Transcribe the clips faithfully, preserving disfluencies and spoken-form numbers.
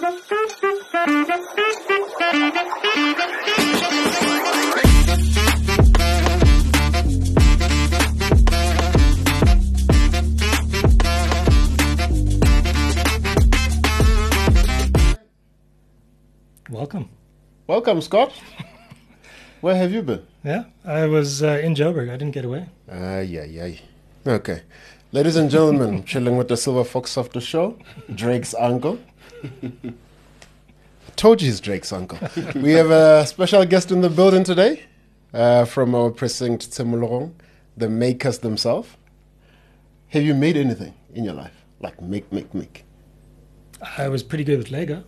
Welcome. Welcome, Scott. Where have you been? Yeah, I was uh, in Joburg. I didn't get away. Ah, yeah, yeah. Okay. Ladies and gentlemen, chilling with the Silver Fox After Show, Drake's uncle. Told you he's Drake's uncle. We have a special guest in the building today uh, from our precinct, Tshimologong, the makers themselves. Have you made anything in your life? Like make, make, make? I was pretty good with Lego.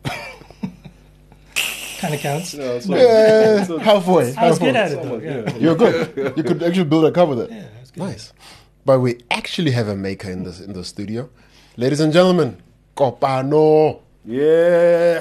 Kind of counts. No, it's not, yeah, it's not, halfway. I was halfway. good at it, though. Yeah. You're good. You could actually build a car with it. Yeah, I was good. Nice. But we actually have a maker in this in the studio. Ladies and gentlemen, Kopano. Yeah.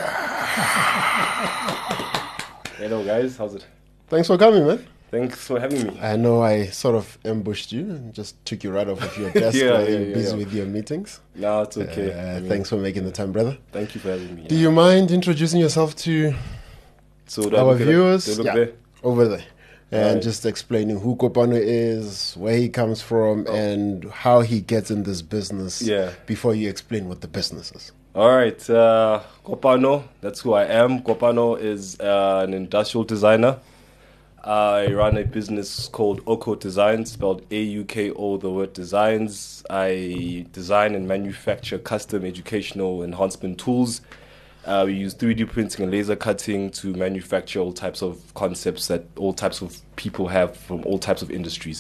Hello, guys. How's it? Thanks for coming, man. Thanks for having me. I know I sort of ambushed you and just took you right off of your desk yeah, while yeah, you're yeah, busy yeah. with your meetings. No, it's okay. Uh, I mean, thanks for making the time, brother. Thank you for having me. Do you mind introducing yourself to so do I our look at it? viewers? Do I look Yeah, there? over there. And Right. just explaining who Kopano is, where he comes from, Oh. and how he gets in this business Yeah. before you explain what the business is. All right. Uh, Kopano, that's who I am. Kopano is uh, an industrial designer. I run a business called Oko Designs, spelled A U K O, the word designs. I design and manufacture custom educational enhancement tools. Uh, we use three D printing and laser cutting to manufacture all types of concepts that all types of people have from all types of industries.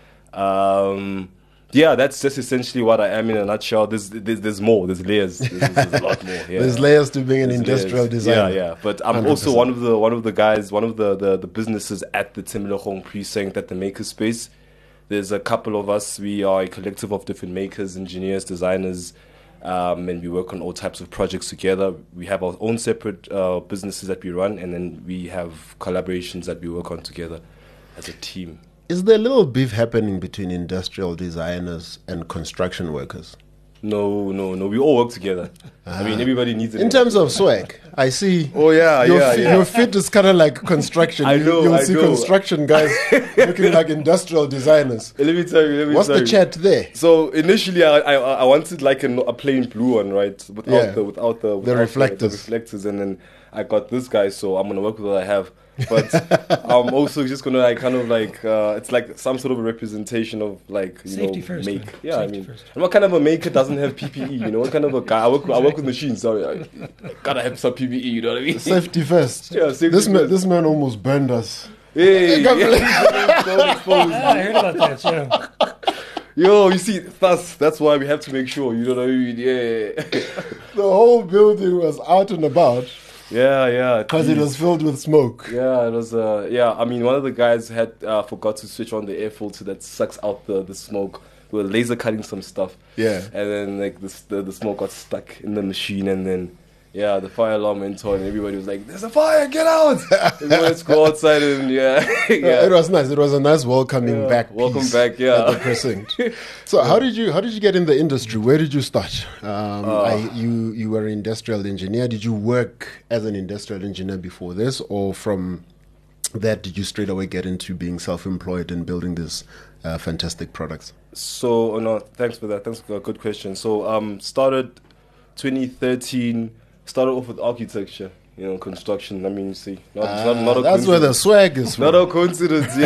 Um, yeah, that's just essentially what I am in a nutshell. There's there's, there's more. There's layers. There's, there's a lot more. Yeah. There's layers to being an There's industrial layers. designer. Yeah, yeah. But I'm one hundred percent. also one of the one of the guys, one of the, the, the businesses at the Tshimologong precinct at the Makerspace. There's a couple of us. We are a collective of different makers, engineers, designers, um, and we work on all types of projects together. We have our own separate uh, businesses that we run, and then we have collaborations that we work on together as a team. Is there a little beef happening between industrial designers and construction workers? No, no, no. We all work together. I mean, everybody needs it. In terms of swag, I see. Oh, yeah, your yeah, fit, yeah. Your fit is kind of like construction. I You- know, You'll I see know. construction guys looking like industrial designers. Let me tell you. Let me What's tell the you. chat there? So initially, I I, I wanted like a, a plain blue one, right? Without Yeah. the without the without reflectors. the reflectors, and then I got this guy, so I'm gonna work with what I have. But I'm also just gonna like kind of like uh, it's like some sort of a representation of like you Safety know first, make. man. Yeah, Safety I mean, first. and what kind of a maker doesn't have P P E? You know, what kind of a guy? I work I work with machines. Sorry, I, I gotta have some P P E. You know what I mean? Safety first. Yeah, safety this man, first. this man almost burned us. Hey, Don't yeah, don't expose. Yeah, I heard about that. Yeah. Yo, you see, that's that's why we have to make sure. You know what I mean? Yeah, The whole building was out and about yeah, yeah. because it geez. was filled with smoke. Yeah, it was. Uh, yeah, I mean, one of the guys had uh, forgot to switch on the air filter that sucks out the, the smoke. We were laser cutting some stuff, Yeah. and then like the, the the smoke got stuck in the machine, and then yeah, the fire alarm went on, and everybody was like, "There's a fire! Get out!" Everyone, let's go outside, and yeah, Yeah, yeah. it was nice. It was a nice welcoming Yeah, back. welcome piece back, yeah. At the precinct. So, how did you how did you get in the industry? Where did you start? Um, Uh, I, you you were an industrial engineer. Did you work as an industrial engineer before this, or from that did you straight away get into being self-employed and building these uh, fantastic products? So, oh no, thanks for that. Thanks for a good question. So, um, started twenty thirteen. Started off with architecture, you know, construction. I mean, you see, not, not, not a Ah, that's where the coincidence. swag is from. Not a coincidence,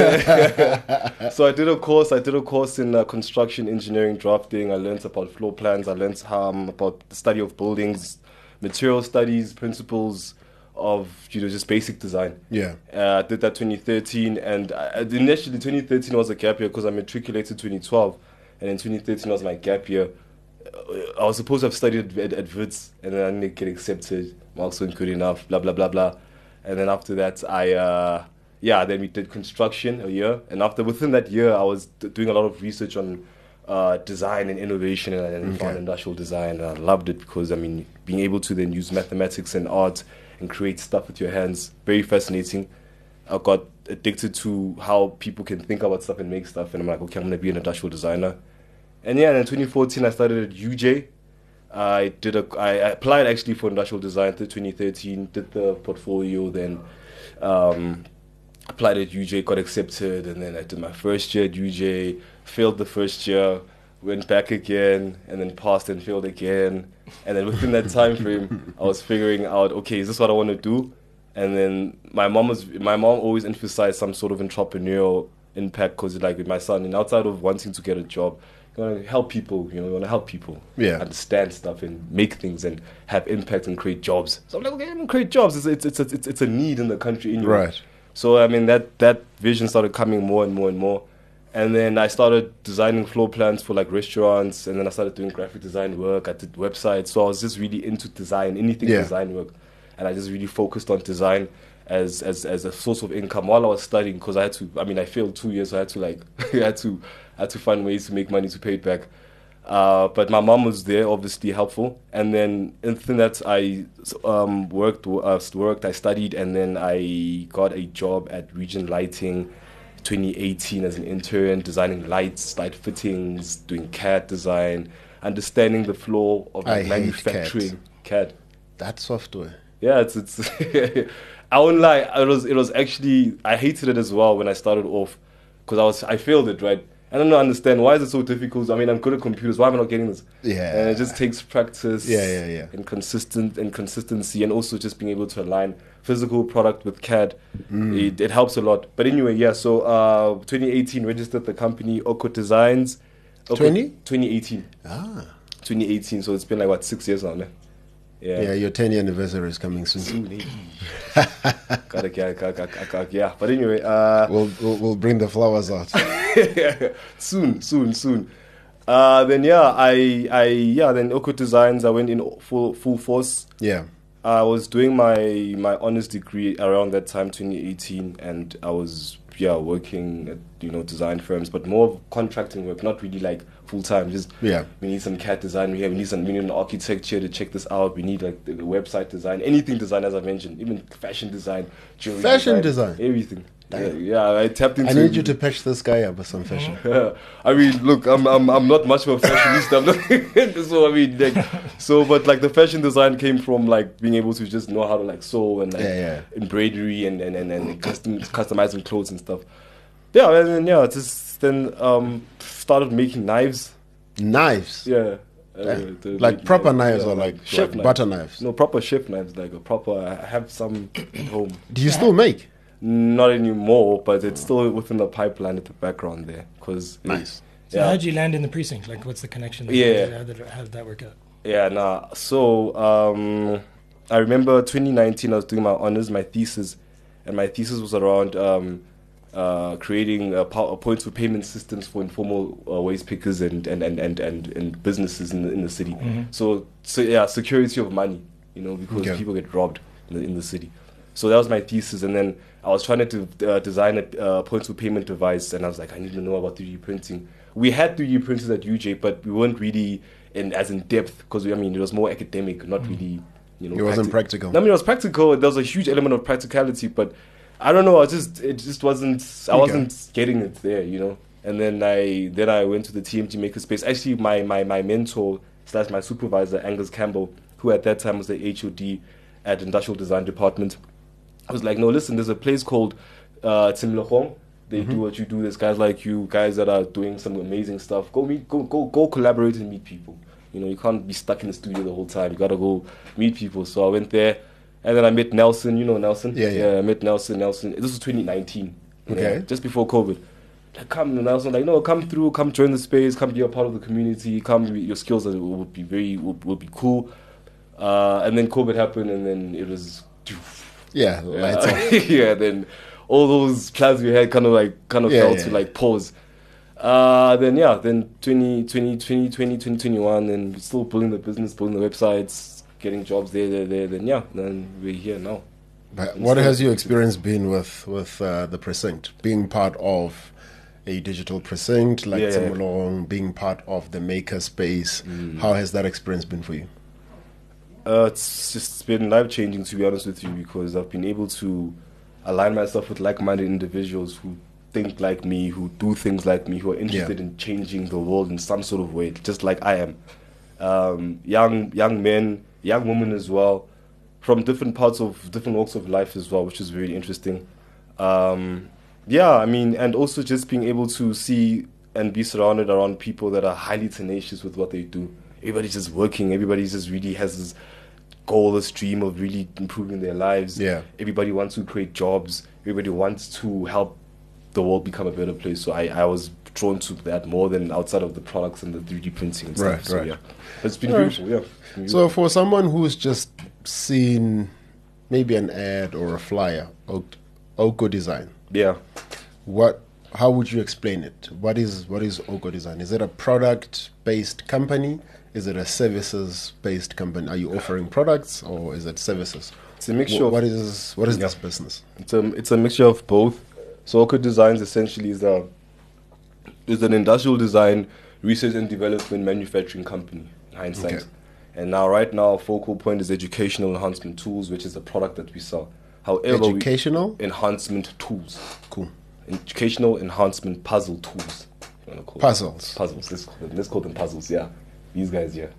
yeah. So I did a course. I did a course in uh, construction engineering drafting. I learned about floor plans. I learned um, about the study of buildings, material studies, principles of you know just basic design. Yeah. Uh, I did that twenty thirteen, and I, initially twenty thirteen was a gap year because I matriculated twenty twelve, and then twenty thirteen was my gap year. I was supposed to have studied at, at Wits, and then I didn't get accepted. Marks weren't good enough, blah, blah, blah, blah. And then after that, I, uh, yeah, then we did construction a year. And after, within that year, I was d- doing a lot of research on uh, design and innovation, and, and Okay. found industrial design. And I loved it because, I mean, being able to then use mathematics and art and create stuff with your hands, very fascinating. I got addicted to how people can think about stuff and make stuff. And I'm like, okay, I'm going to be an industrial designer. And yeah, in twenty fourteen, I started at U J, I did a. I applied actually for industrial design through twenty thirteen. Did the portfolio, then um, applied at U J, got accepted, and then I did my first year at U J. Failed the first year, went back again, and then passed and failed again. And then within that time frame, I was figuring out, okay, is this what I want to do? And then my mom was. My mom always emphasized some sort of entrepreneurial impact because, like with my son, and outside of wanting to get a job, you want to help people. You know, you want to help people. Yeah. Understand stuff and make things and have impact and create jobs. So I'm like, okay, I'm gonna create jobs. It's it's it's a, it's, it's a need in the country anyway. Right. So I mean that that vision started coming more and more and more. And then I started designing floor plans for like restaurants, and then I started doing graphic design work. I did websites, so I was just really into design, anything Yeah. design work, and I just really focused on design as as as a source of income while I was studying, because I had to. I mean, I failed two years, so I had to like I had to I had to find ways to make money to pay it back. Uh, but my mom was there, obviously helpful. And then in that I um, worked, uh, worked, I studied, and then I got a job at Region Lighting, twenty eighteen as an intern, designing lights, light fittings, doing C A D design, understanding the flow of I like, hate manufacturing. C A D. That software. Yeah, it's it's. I won't lie. It was it was actually I hated it as well when I started off, because I was I failed it, right. I don't understand why is it so difficult. I mean, I'm good at computers. Why am I not getting this? Yeah. And it just takes practice. Yeah, yeah, yeah. And consistent and consistency, and also just being able to align physical product with C A D. Mm. It, it helps a lot. But anyway, yeah. So uh, twenty eighteen registered the company Oko Designs. Oko, twenty? twenty eighteen. Ah. twenty eighteen. So it's been like what six years now, man. Yeah. Yeah, your ten year anniversary is coming soon. Gotta, yeah, gotta, gotta, gotta, yeah. But anyway, uh, We'll, we'll we'll bring the flowers out. soon, soon, soon. Uh, then yeah, I, I, yeah, then Oko Designs. I went in full, full force. Yeah. I was doing my my honors degree around that time, twenty eighteen, and I was yeah working at you know design firms, but more of contracting work, not really like full time. Just Yeah. we need some C A D design. We have we need some we need an architecture to check this out. We need like the, the website design, anything design, as I mentioned, even fashion design, jewelry Fashion design? everything. Yeah, Damn. yeah, I tapped into. I need you to patch this guy up with some fashion. Yeah. I mean, look, I'm I'm I'm not much of a fashionista. I'm not, so I mean, like, so but like the fashion design came from like being able to just know how to like sew and like Yeah, yeah. embroidery and and, and and custom customizing clothes and stuff. Yeah, and then yeah, just then um started making knives. Knives. Yeah. Uh, Yeah. to Like make proper knives or like, chef like butter knives. No, proper chef knives, like a proper. I have some at home. Do you still make? Not anymore, but it's still within the pipeline at the background there. Cause Nice. So yeah. how did you land in the precinct? Like, what's the connection? there? Yeah. How did, how did that work out? Yeah, nah. So um, I remember twenty nineteen. I was doing my honors, my thesis, and my thesis was around um, uh, creating uh, po- points for payment systems for informal uh, waste pickers and and, and, and, and and businesses in the in the city. Mhm. So so yeah, security of money, you know, because Okay. people get robbed in the, in the city. So that was my thesis, and then I was trying to uh, design a uh, points for payment device, and I was like, I need to know about three D printing. We had three D printers at U J, but we weren't really in as in depth because I mean it was more academic, not really you know. It wasn't practi- practical. I mean, it was practical. There was a huge element of practicality, but I don't know. I just it just wasn't. I Okay. wasn't getting it there, you know. And then I then I went to the T M T Makerspace. Actually, my my my mentor slash my supervisor Angus Campbell, who at that time was the H O D at Industrial Design Department, I was like, no, listen, there's a place called uh, Tsimlechong. They Mm-hmm. do what you do. There's guys like you, guys that are doing some amazing stuff. Go meet, go, go, go collaborate and meet people. You know, you can't be stuck in the studio the whole time. You gotta go meet people. So I went there, and then I met Nelson. You know Nelson? Yeah, yeah. I met Nelson. Nelson. This was twenty nineteen. you know, Okay. just before COVID. Like, come, and Nelson, like, no, come through, come join the space, come be a part of the community, come, your skills are, will be very, will, will be cool. Uh, and then COVID happened, and then it was. Yeah, lights off. Yeah, yeah, then all those plans we had kind of like kind of Yeah, fell yeah, to yeah. like pause. Uh, then yeah, then twenty twenty, twenty twenty, twenty twenty-one, and still building the business, building the websites, getting jobs there, there, there. Then yeah, then we're here now. But what has your experience been with with uh, the precinct? Being part of a digital precinct like Yeah, yeah. Tsimolong, being part of the maker space, Mm. how has that experience been for you? Uh, it's just been life changing, to be honest with you, because I've been able to align myself with like-minded individuals who think like me, who do things like me, who are interested Yeah. in changing the world in some sort of way, just like I am. um, young young men, young women as well, from different parts of different walks of life as well, which is very interesting. Um, yeah, I mean, and also just being able to see and be surrounded around people that are highly tenacious with what they do. Everybody's just working. Everybody just really has this goal, this dream of really improving their lives. Yeah. Everybody wants to create jobs. Everybody wants to help the world become a better place. So I, I was drawn to that more than outside of the products and the three D printing and Right, stuff. So, right. yeah. But it's been All right. beautiful, yeah. It's been So for someone who's just seen maybe an ad or a flyer, O- Oko Design, yeah. what? How would you explain it? What is what is Oko Design? Is it a product-based company? Is it a services-based company? Are you offering products or is it services? It's a mixture Wh- of what is what is Yeah. this business? It's a it's a mixture of both. So Oko Designs essentially is a is an industrial design research and development manufacturing company in hindsight. Okay. And now right now our focal point is educational enhancement tools, which is the product that we sell. However, we- Educational? enhancement tools. Cool. Educational enhancement puzzle tools. if you wanna call it. Puzzles. Puzzles. Let's call them, let's call them puzzles, yeah. These guys, yeah.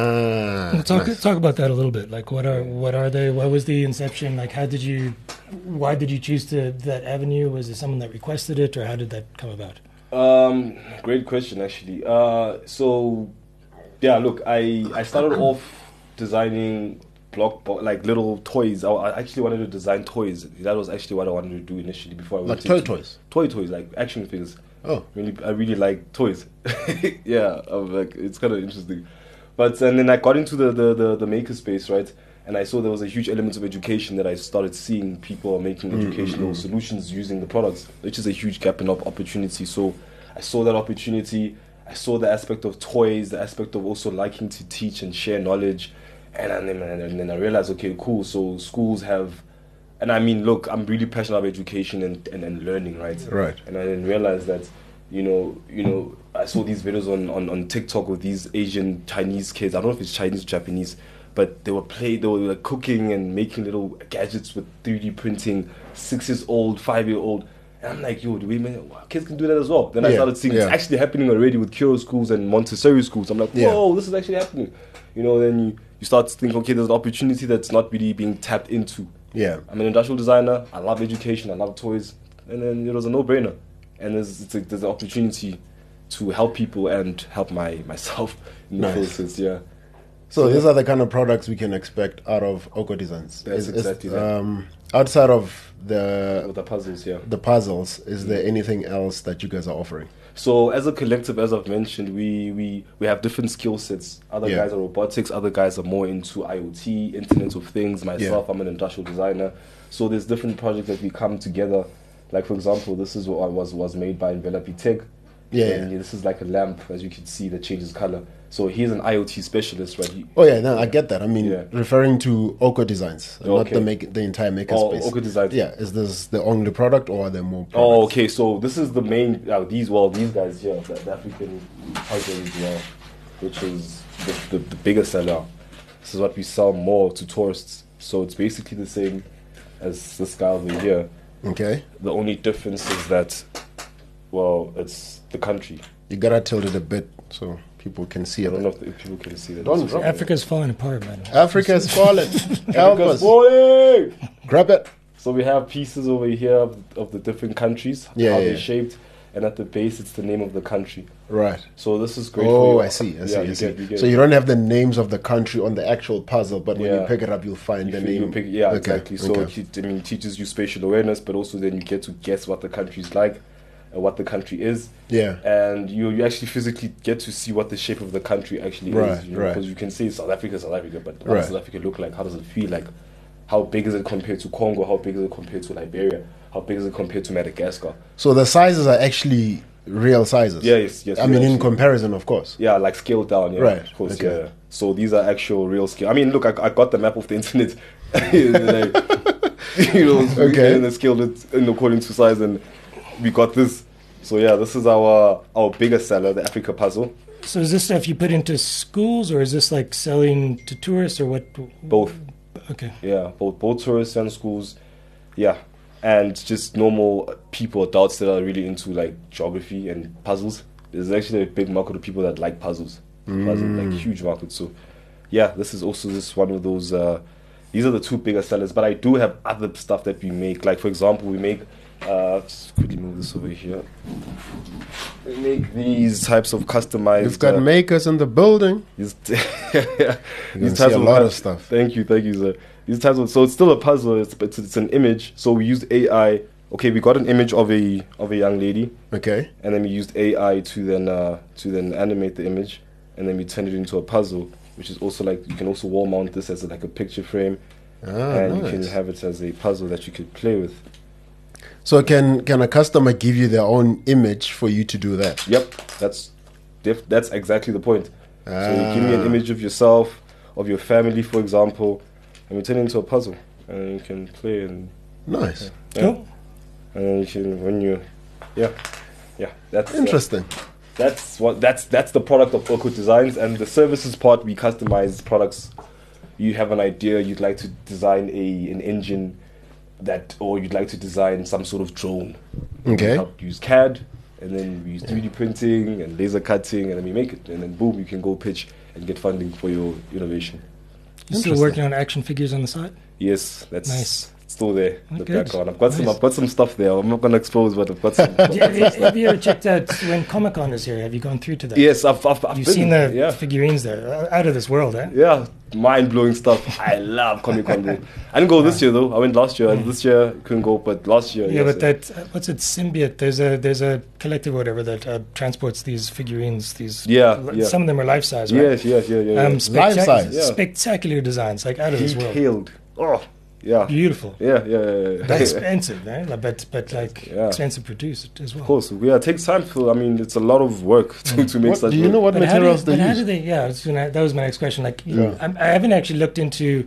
Ah. Well, talk nice. talk about that a little bit. Like, what are what are they? What was the inception? Like, how did you? Why did you choose to that avenue? Was it someone that requested it, or how did that come about? Um, great question, actually. Uh, so, yeah, look, I, I started off designing block bo- like little toys. I, I actually wanted to design toys. That was actually what I wanted to do initially before I Like went toy into- toys? Toy toys, like action figures. Oh. Really, I really like toys. yeah, I'm like it's kind of interesting. But and then I got into the, the, the, the maker space, right? And I saw there was a huge element of education that I started seeing people are making Mm, educational solutions using the products, which is a huge gap in op- opportunity. So I saw that opportunity. I saw the aspect of toys, the aspect of also liking to teach and share knowledge. And, and, then, and then I realized, okay, cool. So schools have, and I mean, look, I'm really passionate about education and, and, and learning, right? Right. And I didn't realize that, you know, you know, I saw these videos on, on, on TikTok with these Asian Chinese kids. I don't know if it's Chinese or Japanese, but they were play, they were like cooking and making little gadgets with three D printing. Six years old, five year old, and I'm like, yo, do we man, kids can do that as well? Then I Yeah, started seeing yeah. it's actually happening already with Kyo schools and Montessori schools. I'm like, whoa, Yeah. this is actually happening. You know, then you, you start to think, okay, there's an opportunity that's not really being tapped into. Yeah. I'm an industrial designer. I love education. I love toys, and then it was a no-brainer. And there's it's a, there's an opportunity to help people and help my myself in the Nice. process. Yeah, So So, these yeah. are the kind of products we can expect out of Oko Designs. That's Is- is, exactly that. um, outside of the with the puzzles. Yeah. the puzzles, is there anything else that you guys are offering? So as a collective, as I've mentioned, we we we have different skill sets. Other Yeah. guys are robotics. Other guys are more into I O T, Internet of Things. Myself, I'm an industrial designer. So there's different projects that we come together. Like for example, this is what was was made by Envelope Tech. Yeah, And yeah. this is like a lamp, as you can see, that changes color. So he's an I O T specialist, right? He, Oh yeah, no, I get that. I mean, Yeah. referring to Oko Designs, not Okay. the make the entire maker Oh, space. Oko Designs. Yeah, is this the only product or are there more? Products? Oh, okay. So this is the main. Uh, these well, these guys here, the, the African puzzle as well, which is the, the, the bigger seller. This is what we sell more to tourists. So it's basically the same as this guy over here. Okay, The only difference is that, well, it's the country. you gotta tilt it a bit so people can see I don't it. know if, the, if people can see that. Don't It's- drop Africa's falling apart, man. Africa is falling. Help Africa's us. falling! Grab it. So we have pieces over here of, of the different countries, Yeah, how yeah, they're yeah. shaped, and at the base it's the name of the country. Right. So this is great. Oh, for you. I see. I Yeah, see. I you see. get- you get- so you don't have the names of the country on the actual puzzle, but when you Yeah. pick it up, you'll find You the feel- you name. pick- yeah, Okay, exactly. So okay. it, I mean, it teaches you spatial awareness, but also then you get to guess what the country's like, uh, what the country is, Yeah. and you you actually physically get to see what the shape of the country actually Right, is. You right. Because you can say South Africa, South Africa, but what Right. does South Africa look like? How does it feel like? How big is it compared to Congo? How big is it compared to Liberia? How big is it compared to Madagascar? So the sizes are actually real sizes. Yeah, yes, yes. I we mean, in actually- comparison, of course. Yeah, like scaled down. Yeah, Right, Of course, okay. yeah. So these are actual real scale. I mean, look, I, I got the map off the internet. Like, you know, so we Okay. and then scaled it in according to size, and we got this. So yeah, this is our our biggest seller, the Africa puzzle. So is this stuff you put into schools, or is this like selling to tourists, or what? Both. Okay. Yeah, both both tourists and schools. Yeah, and just normal people, adults that are really into like geography and puzzles. There's actually a big market of people that like puzzles. Wasn't like huge market. So yeah, this is also just one of those. Uh, these are the two bigger sellers. But I do have other stuff that we make. Like for example, we make. Uh, just quickly move this over here. We make these types of customized. You've got uh, makers in the building. these, You these can see a lot cus- of stuff. Thank you, thank you, sir. These types of so it's still a puzzle. It's it's, it's an image. So we used A I. Okay, we got an image of a of a young lady, Okay. and then we used A I to then uh, to then animate the image, and then we turned it into a puzzle, which is also like you can also wall mount this as a, like a picture frame, Ah, and you can nice. have it as a puzzle that you could play with. So can can a customer give you their own image for you to do that? Yep, that's def- that's exactly the point. So you give me an Ah. image of yourself, of your family, for example, and we turn it into a puzzle, and you can play and Nice. yeah. Cool. and then you can when you, yeah, yeah. That's uh, Interesting. that's what that's that's the product of Oko Designs, and the services part we customize products. You have an idea, you'd like to design a an engine that, or you'd like to design some sort of drone. Okay. We help use C A D, and then we use three D printing and laser cutting, and then we make it, and then boom, you can go pitch and get funding for your innovation. You still Interesting. working on action figures on the side? Yes, that's Nice. still there. Oh, The good. background. I've got some. Nice. I've got some stuff there. I'm not gonna expose, but I've got some. have, you, have you ever checked out when Comic Con is here? Have you gone through to that? Yes, I've. I've, I've You've been, seen the yeah. figurines there, uh, out of this world, eh? Yeah, mind blowing stuff. I love Comic Con. Bro. I didn't go this year though. I went last year, and this year couldn't go. But last year, Yeah, yes, but that uh, what's it? Symbiote. There's a there's a collective or whatever that uh, transports these figurines. These Yeah, l- yeah. Some of them are life size, right? Yes, yes, yeah, yeah. Um, yeah. spectac- Life size. Yeah. Spectacular designs, like out of this world. Detailed. Oh, yeah, Beautiful. yeah, yeah, yeah. yeah. But expensive, right? Like, But but like Yeah. expensive produced as well. Of course, yeah. It takes time to. I mean, it's a lot of work to, to make What, such. do you work. know what But how do, materials they but how use? do they? Yeah, I was gonna, that was my next question. Like, Yeah. I'm, I haven't actually looked into.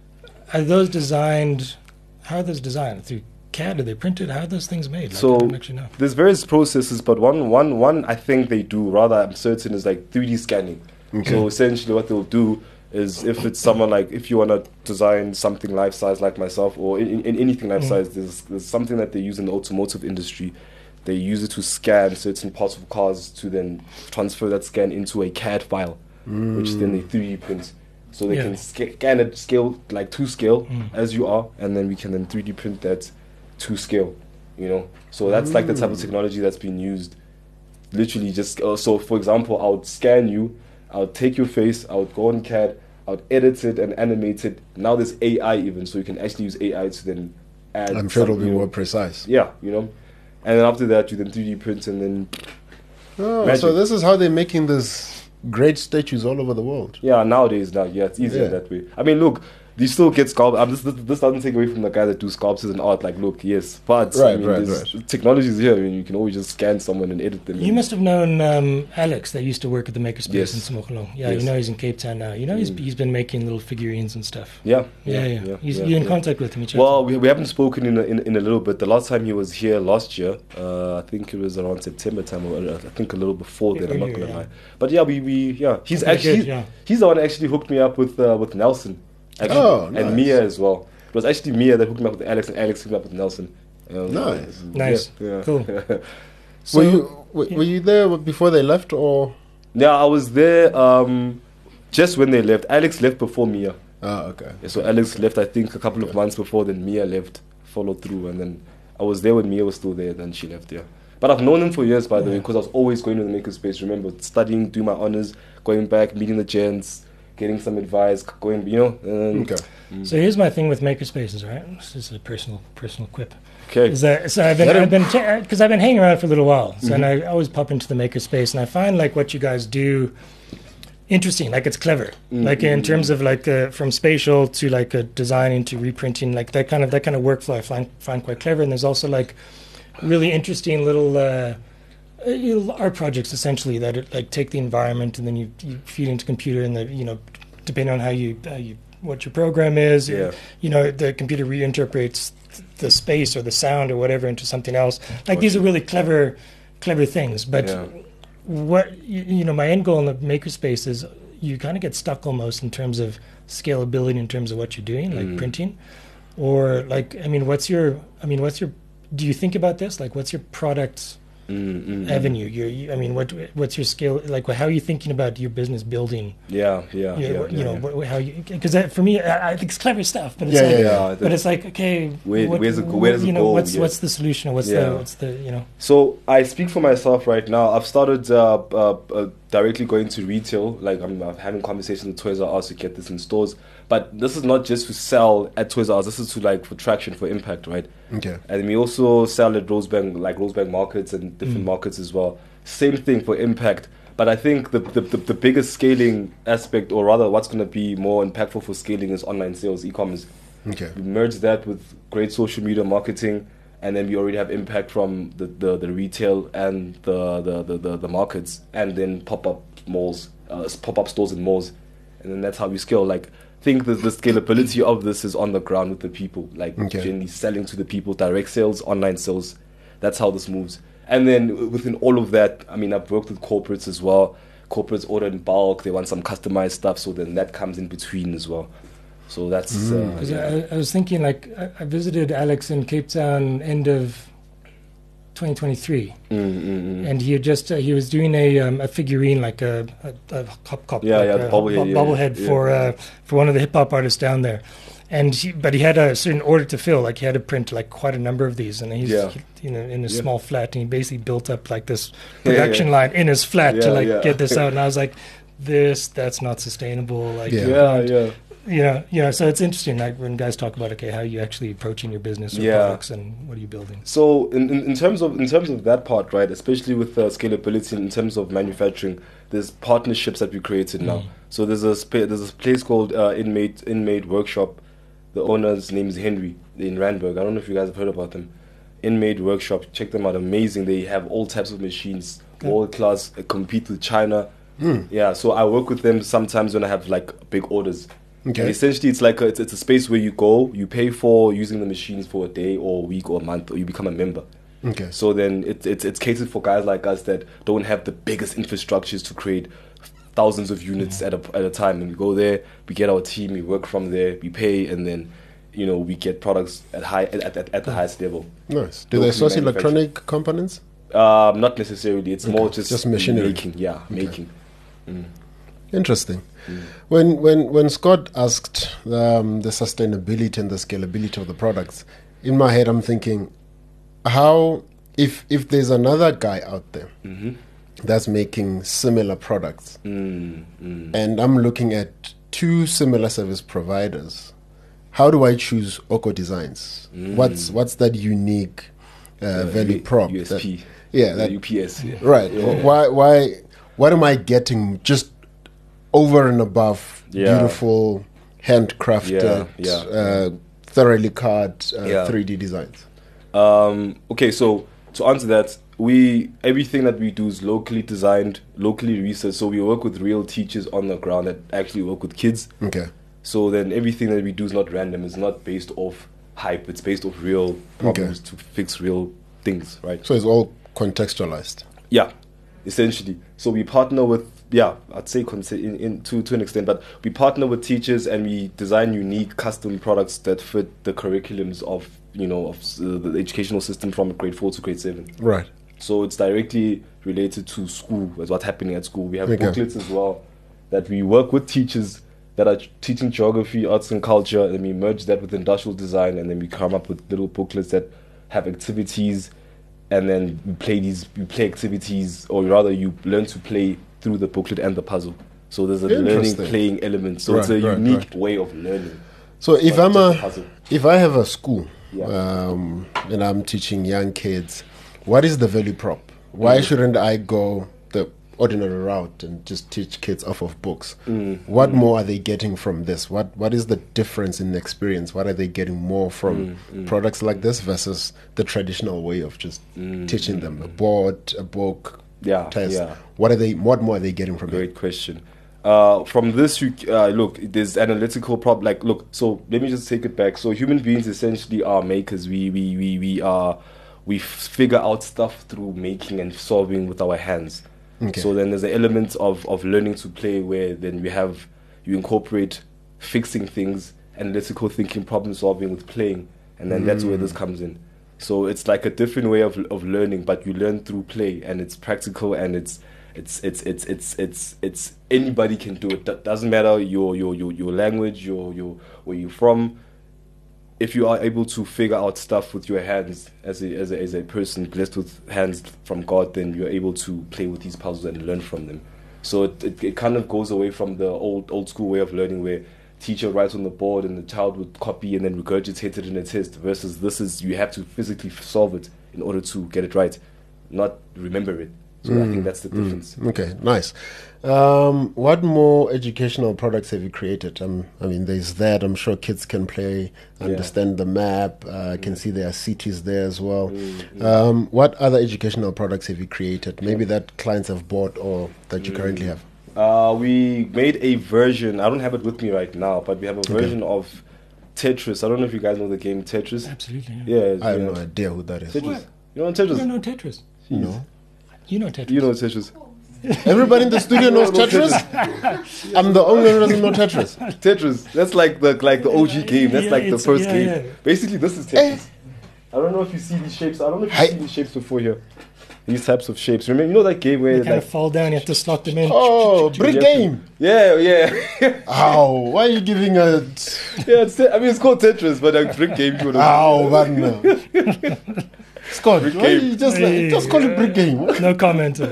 Are those designed? How are those designed through C A D? Are they printed? How are those things made? Like, So- I don't actually know. There's various processes, but one, one, one I think they do. Rather, I'm certain is like three D scanning. So essentially, what they'll do is, if it's someone like, if you want to design something life size like myself, or in, in anything life Mm. size, there's, there's something that they use in the automotive industry. They use it to scan certain parts of cars to then transfer that scan into a C A D file, which then they three D print. So they Yeah. can sca- scan it scale like to scale Mm. as you are, and then we can then three D print that to scale. You know, so that's like the type of technology that's being used. Literally, just uh, so for example, I would scan you, I would take your face, I would go on C A D, I would edit it and animate it. Now there's A I even, so you can actually use A I to then add. I'm sure it'll some, be you know- more precise. Yeah, you know, and then after that you then three D print and then Oh, Magic. so this is how they're making these great statues all over the world. yeah. Nowadays now, yeah, it's easier Yeah. that way. I mean, look. You still get sculpt. Um, this, this, this doesn't take away from the guy that do sculptures and art. Like, look, yes, but I Right, mean, right, there's- technology is here. I mean, you can always just scan someone and edit them. You and- must have known um, Alex that used to work at the Makerspace Yes. in Samokholong. Yeah, Yes. you know he's in Cape Town now. You know he's Mm. he's been making little figurines and stuff. Yeah, Yeah, yeah. He's, yeah, you're in yeah. contact with him. You chat Well, to we, we haven't spoken in a, in, in a little bit. The last time he was here last year, uh, I think it was around September time, or uh, I think a little before Yeah, then. I'm not earlier, gonna yeah. lie. But yeah, we, we yeah, he's Okay, actually good, yeah. he's the one that actually hooked me up with uh, with Nelson, actually, Oh, and nice. Mia as well. It was actually Mia that hooked me up with Alex, and Alex hooked me up with Nelson. Um, Nice. Nice. Yeah, yeah. Cool. So, were you were, were you there before they left, or? Yeah, I was there um, just when they left. Alex left before Mia. Ah, okay. Yeah, so Alex left, I think, a couple of months before. Then Mia left, followed through, and then I was there when Mia was still there. Then she left. Yeah, but I've known him for years, by the way, because I was always going to the makerspace. Remember, studying, doing my honors, going back, meeting the gents, getting some advice, going, you know. And, Okay. so here's my thing with Makerspaces, right? This is a personal personal quip. Okay. Is that so? I've been Let him- I've been because I've been hanging around for a little while, so and I always pop into the Makerspace, and I find like what you guys do interesting. Like it's clever. Like in terms of like uh, from spatial to like uh, designing to reprinting, like that kind of that kind of workflow I find find quite clever. And there's also like really interesting little. Uh, uh, you know, art projects essentially that it, like take the environment and then you, you feed into computer and the you know depending on how you, how you what your program is Yeah. you know the computer reinterprets the space or the sound or whatever into something else. Like these are really clever clever things, but Yeah. what you, you know my end goal in the makerspace is you kind of get stuck almost in terms of scalability in terms of what you're doing, like Mm. printing, or like I mean what's your I mean what's your do you think about this, like what's your product Mm, mm, mm. avenue. You're, you, I mean, what what's your scale? Like, how are you thinking about your business building? Yeah, yeah, You, yeah. know, yeah, you know, yeah. what, how you? Because for me, I, I think it's clever stuff, but it's Yeah, like, yeah, yeah. but it's like, okay, Where- what, where's the- where does it you know, go? what's Yeah. what's the solution? Or what's Yeah. the what's the you know? So I speak for myself right now. I've started uh, uh, uh, directly going to retail. Like I'm, I'm having conversations with Toys R Us to get this in stores. But this is not just to sell at Toys R Us. This is to like for traction, for impact, right? Okay. And we also sell at Rosebank, like Rosebank markets and different markets as well. Same thing for impact. But I think the, the, the, the biggest scaling aspect, or rather what's going to be more impactful for scaling, is online sales, e-commerce. Okay. We merge that with great social media marketing, and then we already have impact from the, the, the retail and the, the, the, the, the markets, and then pop-up malls, uh, pop-up stores in malls. And then that's how we scale. Like, I think the, the scalability of this is on the ground with the people, like Okay. generally selling to the people, direct sales, online sales. That's how this moves. And then within all of that, I mean, I've worked with corporates as well. Corporates order in bulk. They want some customized stuff. So then that comes in between as well. So that's... Mm. Uh, 'Cause yeah. I, I was thinking, like, I, I visited Alex in Cape Town end of twenty twenty-three, Mm, mm, mm. and he had just uh, he was doing a um, a figurine, like a a, a cop cop, Yeah, like yeah, a the bobblehead, bu- yeah, bobblehead yeah, for yeah. uh, for one of the hip hop artists down there. And he, but he had a certain order to fill. Like he had to print like quite a number of these, and he's Yeah. you know in a Yeah. small flat, and he basically built up like this Yeah, yeah, production yeah. line in his flat to Yeah, like yeah. get this out. And I was like, this that's not sustainable. Like Yeah. you Yeah, can't- yeah. you know, you know. So it's interesting, like when guys talk about okay, how are you actually approaching your business or Yeah. products, and what are you building? So in, in, in terms of in terms of that part, right, especially with uh, scalability in terms of manufacturing, there's partnerships that we created now. Mm. So there's a spa- there's a place called uh, Inmate Inmate Workshop. The owner's name is Henry. They're in Randburg. I don't know if you guys have heard about them. Inmate Workshop. Check them out. Amazing. They have all types of machines, Okay. world class. Uh, compete with China. Mm. Yeah. So I work with them sometimes when I have like big orders. Okay. And essentially, it's like a, it's, it's a space where you go, you pay for using the machines for a day or a week or a month, or you become a member. Okay. So then it, it's it's catered for guys like us that don't have the biggest infrastructures to create thousands of units at a at a time. And we go there, we get our team, we work from there, we pay, and then you know we get products at high at at, at the highest level. Nice. Do Locally they source manufactured. electronic components? Um, not necessarily. It's more Okay. just Just machinery. making. Yeah, making. Mm. Interesting. When when when Scott asked um, the sustainability and the scalability of the products, in my head I'm thinking, how if if there's another guy out there Mm-hmm. that's making similar products, Mm, mm. and I'm looking at two similar service providers, how do I choose Oko Designs? Mm. What's what's that unique uh, Uh, value U- prop? U S that- P. yeah, Uh, that, U P S. Yeah. right. Yeah. Why why what am I getting just over and above Yeah. beautiful handcrafted, Yeah, yeah, uh, thoroughly cut uh, Yeah. three D designs? Um, okay, so to answer that, we everything that we do is locally designed, locally researched. So we work with real teachers on the ground that actually work with kids. Okay. So then everything that we do is not random. It's not based off hype. It's based off real problems to fix real things, right? So it's all contextualized. Yeah, essentially. So we partner with, yeah, I'd say con- in, in to to an extent, but we partner with teachers and we design unique custom products that fit the curriculums of you know of uh, the educational system from grade four to grade seven. Right. So it's directly related to school, as what's happening at school. We have Okay. booklets as well that we work with teachers that are teaching geography, arts and culture, and we merge that with industrial design, and then we come up with little booklets that have activities, and then we play these, we play activities, or rather you learn to play through the booklet and the puzzle. So there's a learning, Interesting. playing element. So it's a Right, right, unique right. way of learning. So if Not I'm just a puzzle. if I have a school Yeah. um, and I'm teaching young kids, what is the value prop? Why Mm. shouldn't I go the ordinary route and just teach kids off of books? Mm. What more are they getting from this? What what is the difference in experience? What are they getting more from Mm, products like this versus the traditional way of just teaching them a board, a book, Yeah, test? yeah. What are they? What more are they getting from it? Great question. Uh, from this, you uh, look. There's analytical problem. Like, look. So let me just take it back. So human beings essentially are makers. We we we we are we f- figure out stuff through making and solving with our hands. Okay. So then there's an element of of learning to play where then we have you incorporate fixing things, analytical thinking, problem solving with playing, and then that's where this comes in. So it's like a different way of of learning, but you learn through play, and it's practical, and it's it's it's it's it's it's it's anybody can do it. That doesn't matter your your your your language, your your where you're from. If you are able to figure out stuff with your hands as a as a as a person blessed with hands from God, then you're able to play with these puzzles and learn from them. So it, it, it kind of goes away from the old old school way of learning where teacher writes on the board and the child would copy and then regurgitate it in a test, versus this is you have to physically solve it in order to get it right, not remember it. So mm, I think that's the difference. Mm, okay, nice. Um, what more educational products have you created? Um, I mean, there's that. I'm sure kids can play, understand yeah. the map. Uh, I mm. can see there are cities there as well. Mm, um, what other educational products have you created? Maybe that clients have bought or that you mm. currently have? Uh, we made a version. I don't have it with me right now, but we have a okay. version of Tetris. I don't know if you guys know the game Tetris. Absolutely. Yeah, I have yeah. no idea who that is. Tetris. What? You know Tetris? You don't know Tetris. No. You know Tetris. You know Tetris. Everybody in the studio knows Tetris. I'm the only one who doesn't know Tetris. Tetris. That's like the like the O G game. That's yeah, like the first yeah, game. Yeah. Basically, this is Tetris. Eh. I don't know if you see these shapes. I don't know if you Hi. see these shapes before here. These types of shapes. Remember, you know that game where They like kind of fall down. You have to slot them in. Oh, brick You have to- game. Yeah, yeah. Ow, why are you giving a... yeah, it's, I mean, it's called Tetris, but a brick game. You know. Ow, man. Scott, Brick why game. you just, like, just call it brick game? No comment.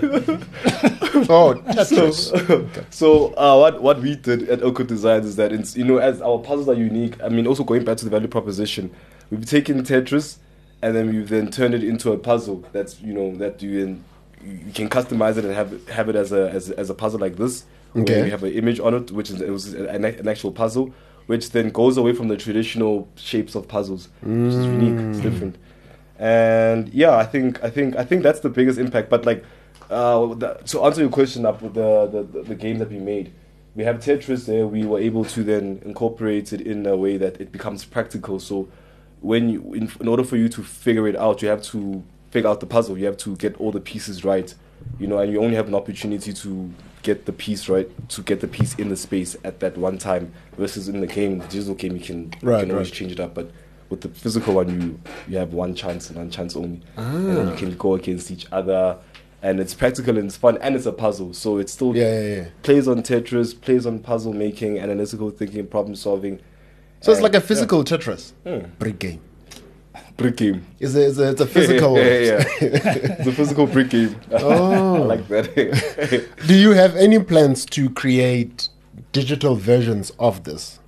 Oh, Tetris. So uh, what what we did at Oko Designs is that it's, you know, as our puzzles are unique. I mean, also going back to the value proposition, we've taken Tetris and then we've then turned it into a puzzle. That's, you know, that you then you can customize it and have it, have it as a as, a- as a puzzle like this. Okay. Where we have an image on it, which is it was an, an actual puzzle, which then goes away from the traditional shapes of puzzles, which is unique. It's different. And yeah, I think I think I think that's the biggest impact. But like, uh, the, to answer your question up with the, the the the game that we made, we have Tetris there. We were able to then incorporate it in a way that it becomes practical. So when you, in, in order for you to figure it out, you have to figure out the puzzle. You have to get all the pieces right, you know, and you only have an opportunity to get the piece right, to get the piece in the space at that one time. Versus in the game, the digital game, you can, Right, you can always right. change it up, but with the physical one, you you have one chance and one chance only, Ah. and then you can go against each other, and it's practical and it's fun and it's a puzzle. So it still Yeah, yeah, yeah. plays on Tetris, plays on puzzle making, analytical thinking, problem solving. So it's And- like a physical Tetris. Hmm. Brick game. brick game. It's a, it's a, it's a physical... yeah, yeah, yeah. It's a physical brick game. Oh. I like that. Do you have any plans to create digital versions of this?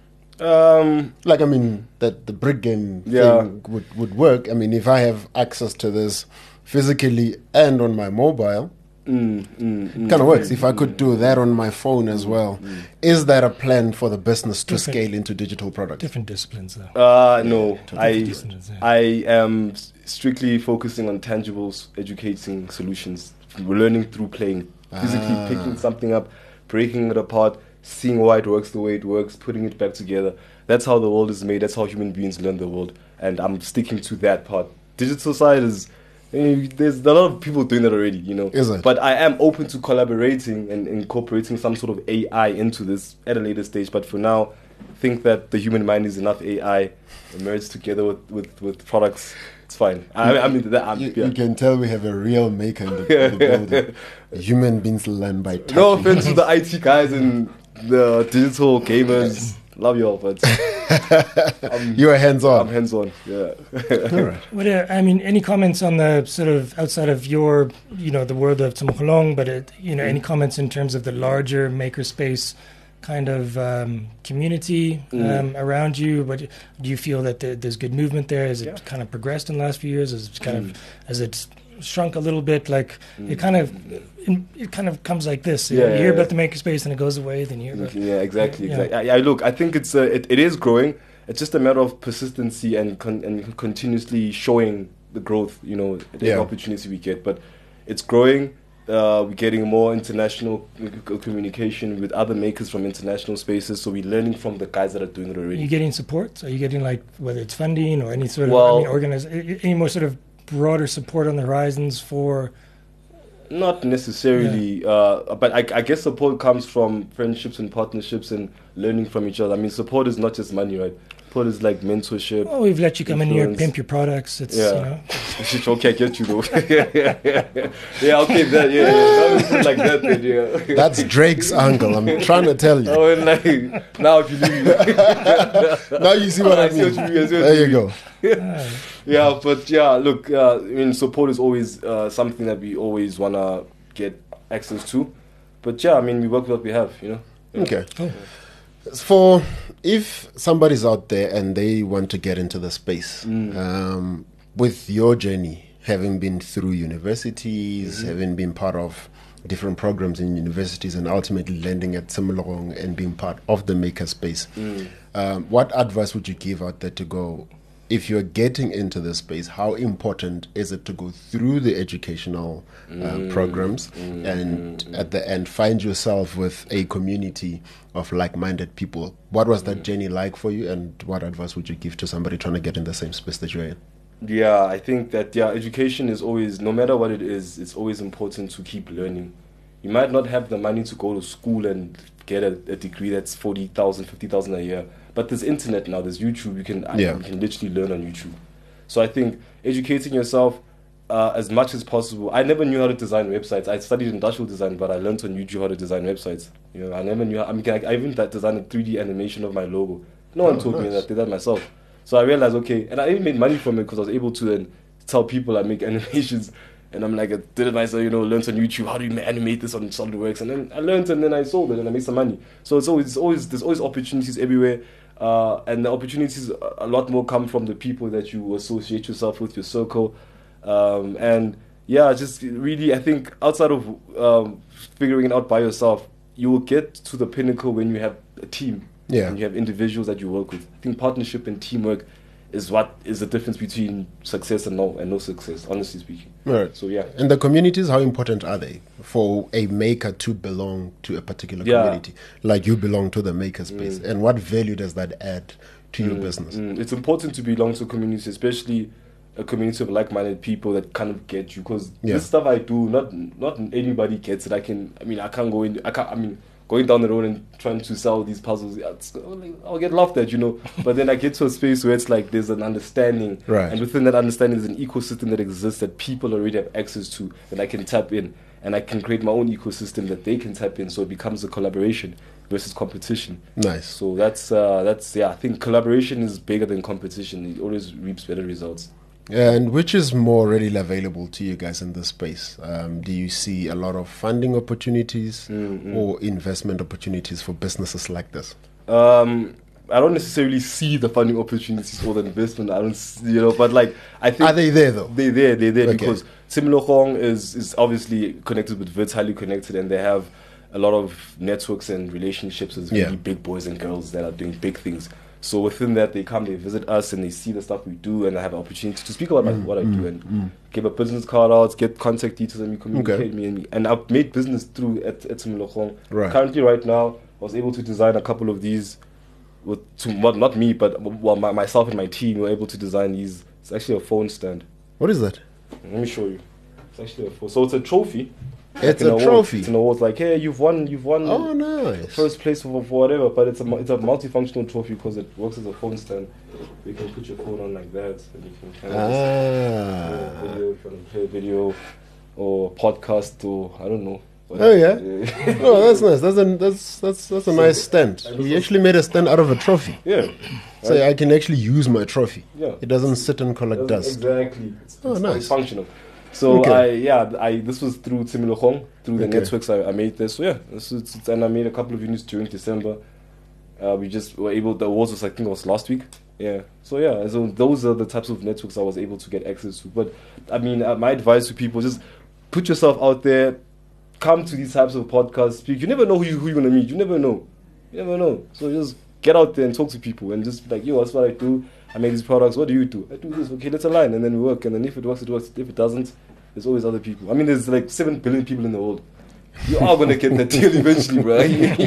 um, Like, I mean, that the brick game Yeah. thing would, would work. I mean, if I have access to this physically and on my mobile, mm, mm, mm, kind of works. If I could do that on my phone as well, is that a plan for the business to Different- scale into digital products? Different disciplines, though. Uh, no, I disciplines, yeah. I am s- strictly focusing on tangible s- educating solutions. We're learning through playing, physically Ah. picking something up, breaking it apart, seeing why it works the way it works, putting it back together. That's how the world is made. That's how human beings learn the world, and I'm sticking to that part. Digital side is. eh, There's a lot of people doing that already, you know. Is it? But I am open to collaborating and incorporating some sort of A I into this at a later stage. But for now, think that the human mind is enough A I merged together with, with, with products. It's fine. I, I mean, that, I'm, You, yeah. you can tell we have a real maker in the, in the building. Human beings learn by touching. No offense to the I T guys and the digital gamers. Love you all, but I'm, You are hands I'm on. hands on. Yeah. All right. What uh, I mean, any comments on the sort of outside of your, you know, the world of Tumukholong, but it, you know, any comments in terms of the larger makerspace kind of um, community um, around you? What do you feel that there, there's good movement there? Has it Yeah. kind of progressed in the last few years? Has it kind of has it shrunk a little bit? Like it kind of it kind of comes like this. You, know, Yeah, you yeah, hear yeah. about the makerspace and it goes away. Then you hear about Yeah, exactly, Yeah. exactly. Yeah, look, I think it's uh, it, it is growing. It's just a matter of persistency and con- and continuously showing the growth. You know, the Yeah. opportunity we get, but it's growing. Uh, we're getting more international c- communication with other makers from international spaces. So we're learning from the guys that are doing it Are already. you getting support? Are you getting like whether it's funding or any sort of Well- I mean, organize any more sort of broader support on the horizons for? Not necessarily, uh, but I, I guess support comes from friendships and partnerships and learning from each other. I mean, support is not just money, right? support is like mentorship. Oh, we've let you come in here, influence. pimp your products. It's, Yeah. you know. Shit, okay, I get you though. yeah, okay, that, yeah, yeah. That like that, then, yeah. That's Drake's angle. I'm trying to tell you. Oh, and like, now if you leave. Now you see what I I see what mean. you mean, I see what There you you mean. go. Yeah, but yeah, look, uh, I mean, support is always uh, something that we always want to get access to. But yeah, I mean, we work with what we have, you know? Yeah. Okay. Oh. For if somebody's out there and they want to get into the space, Mm. um, with your journey, having been through universities, Mm-hmm. having been part of different programs in universities, and ultimately landing at Simulong and being part of the maker space, Mm. um, what advice would you give out there to go? If you're getting into the space, how important is it to go through the educational uh, Mm. programs and at the end find yourself with a community of like-minded people? What was Mm. that journey like for you, and what advice would you give to somebody trying to get in the same space that you're in? Yeah, I think that, yeah, education is always, no matter what it is, it's always important to keep learning. You might not have the money to go to school and get a, a degree that's forty thousand, fifty thousand a year. But there's internet now, there's YouTube, you can, Yeah. you can literally learn on YouTube. So I think educating yourself uh, as much as possible. I never knew how to design websites. I studied industrial design, but I learned on YouTube how to design websites. You know, I never knew how, I mean, I, I even designed a three D animation of my logo. No one Oh, taught me nice. that, I did that myself. So I realized, okay, and I even made money from it because I was able to then tell people I make animations. And I'm like, I did it myself, you know, learned on YouTube, how do you ma- animate this on SolidWorks? And then I learned and then I sold it and I made some money. So it's always, it's always there's always opportunities everywhere. Uh, and the opportunities, a a lot more come from the people that you associate yourself with, your circle. Um, and yeah, just really, I think outside of um, figuring it out by yourself, you will get to the pinnacle when you have a team. Yeah. And you have individuals that you work with. I think partnership and teamwork is what is the difference between success and no and no success, honestly speaking. Right. So yeah. And the communities, how important are they for a maker to belong to a particular Yeah. community? Like you belong to the maker space. And what value does that add to your business? Mm, it's important to belong to a community, especially a community of like-minded people that kind of get you. Because Yeah. this stuff I do, not not anybody gets it. I can, I mean, I can't go in. I can't. I mean, going down the road and trying to sell these puzzles, yeah, it's, I'll get laughed at, you know. But then I get to a space where it's like there's an understanding, Right. and within that understanding, there's an ecosystem that exists that people already have access to that I can tap in, and I can create my own ecosystem that they can tap in. So it becomes a collaboration versus competition. Nice. So that's uh, that's yeah. I think collaboration is bigger than competition. It always reaps better results. And which is more readily available to you guys in this space? Um, do you see a lot of funding opportunities Mm, or investment opportunities for businesses like this? Um, I don't necessarily see the funding opportunities or the investment. I don't, s- you know, but like I think Are they there though? They there, they there Okay. because Simulong is is obviously connected with Wits, highly connected, and they have a lot of networks and relationships with really Yeah. big boys and girls that are doing big things. So within that, they come, they visit us, and they see the stuff we do, and I have an opportunity to speak about my, what I do and give a business card out, get contact details, and we communicate Okay. me and me. And I've made business through at, at Simulong. Right. Currently, right now, I was able to design a couple of these with to, well, not me, but well, my, myself and my team were able to design these. It's actually a phone stand. What is that? Let me show you. It's actually a phone. So it's a trophy. It's Like an a award. trophy. It's an award. Like, hey, you've won. You've won. Oh, nice. First place for, for whatever, but it's a mu- it's a multifunctional trophy because it works as a phone stand. You can put your phone on like that, and you can kind of Ah. just, uh, video, if you want to play a video, or podcast, or I don't know. Oh, yeah? Oh, that's nice. That's a that's that's that's a nice stand. You actually made a stand out of a trophy, yeah. so I can actually use my trophy. Yeah. It doesn't sit and collect That's dust. Exactly. It's, Oh, it's, nice. it's functional. So Okay. I yeah I this was through Simulong, through the Okay. networks I, I made this. So yeah, this is, it's- and I made a couple of units during December. Uh, we just were able. The awards was I think it was last week. Yeah. So yeah, so those are the types of networks I was able to get access to. But I mean, uh, my advice to people: just put yourself out there. Come to these types of podcasts. Speak. You never know who you who you're gonna meet. You never know. You never know. So just get out there and talk to people and just be like, yo, that's what I do. I make these products. What do you do? I do this. Okay, let's align, and then we work. And then if it works, it works. If it doesn't, there's always other people. I mean, there's like seven billion people in the world. You are gonna get that deal eventually, bro.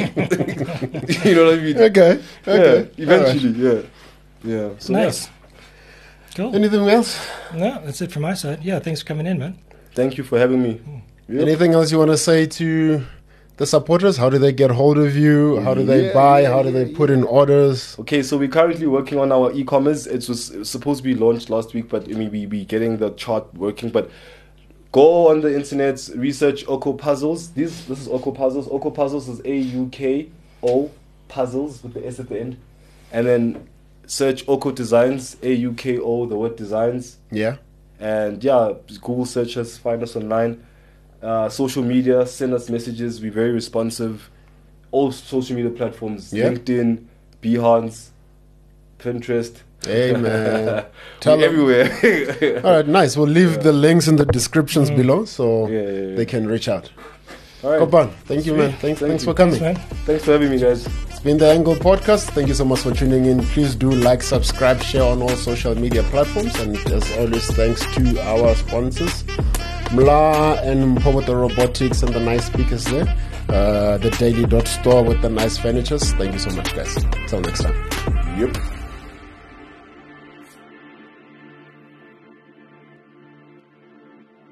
You know what I mean? Okay. Okay. Yeah, eventually, yeah, yeah. So, Nice. yeah. Cool. Anything else? No, that's it from my side. Yeah, thanks for coming in, man. Thank you for having me. Yeah. Anything else you want to say to the supporters, how do they get hold of you? How do they Yeah, buy? yeah, How do yeah, they put in orders? Okay, so we're currently working on our e-commerce. It was, it was supposed to be launched last week, but I mean, we we getting the chart working. But go on the internet, research Oko Puzzles. This this is Oko Puzzles. Oko Puzzles is A U K O Puzzles with the S at the end, and then search Oko Designs. A U K O the word designs, Yeah. and yeah, Google search us, find us online. Uh, social media, send us messages. We're very responsive. All social media platforms: Yeah. LinkedIn, Behance, Pinterest. Hey, man. Tell We're them. everywhere. All right, nice. We'll leave the links in the descriptions below so Yeah, yeah, yeah. they can reach out. All right. Kopan, thank you, man. Thanks, Thank thanks you. for coming. Man. Thanks for having me, guys. It's been the Angle Podcast. Thank you so much for tuning in. Please do like, subscribe, share on all social media platforms. And as always, thanks to our sponsors, Mla and Mpomoto Robotics and the nice speakers there. Uh, the Daily Dot Store with the nice furnitures. Thank you so much, guys. Till next time. Yep.